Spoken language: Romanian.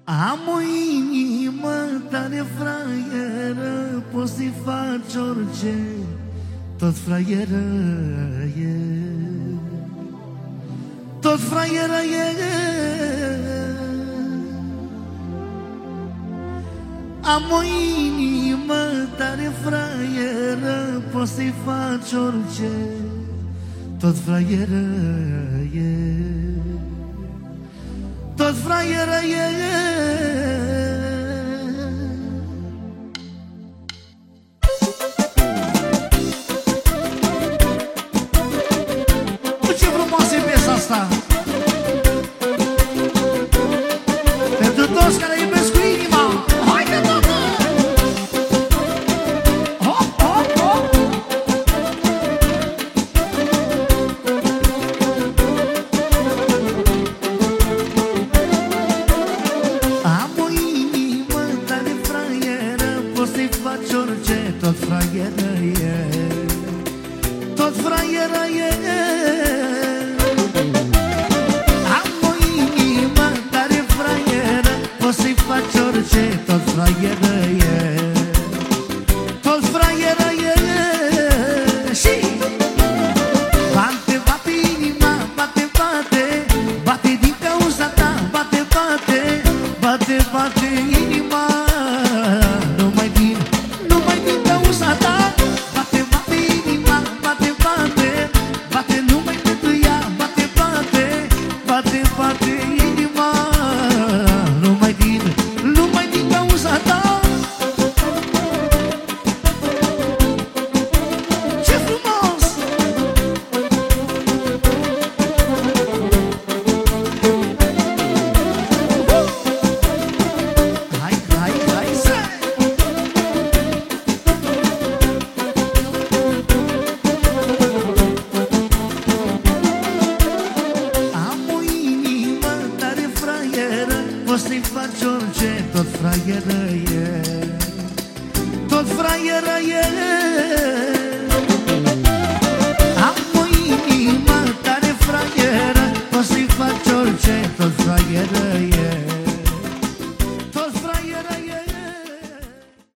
Am o inimă tare fraieră, poți să-i faci orice, tot fraieră e, tot fraieră e. Am o inimă tare fraieră, poți să-i faci orice, tot fraieră e, tot fraieră e. Ce frumoasă e piesa asta! Pentru toți care iubesc cu inima, haide toată! Hop, hop, hop! Am o inimă tare fraieră, poți să-i faci orice, tot fraieră e, tot fraieră e. Orice, tot fraieră e, tot fraieră e. Și bate, bate inima, bate, bate, bate din cauza ta, bate, bate, bate, bate inima. Numai din cauza ta, bate, bate inima, bate, bate, bate numai pentru ea, bate, bate, bate, bate inima. Numai din cauza ta. Ce frumos! Hai, hai, hai să! Am o inimă tare fraieră, poți să-i faci orice, tot fraieră e, tot fraieră e.